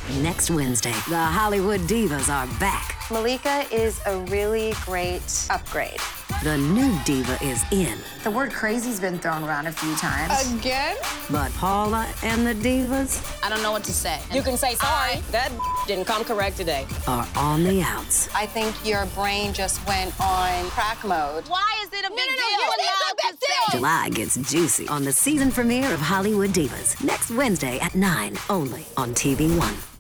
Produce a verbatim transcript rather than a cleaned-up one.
Next Wednesday, the Hollywood Divas are back. Malika is a really great upgrade. The new diva is in. The word crazy's been thrown around a few times. Again? But Paula and the divas I don't know what to say. You can say sorry. That didn't come correct today. are on the outs. I think your brain just went on crack mode. Why is it a big no, no, deal? you allowed said to say? July gets juicy on the season premiere of Hollywood Divas. Next Wednesday at nine, only on T V One.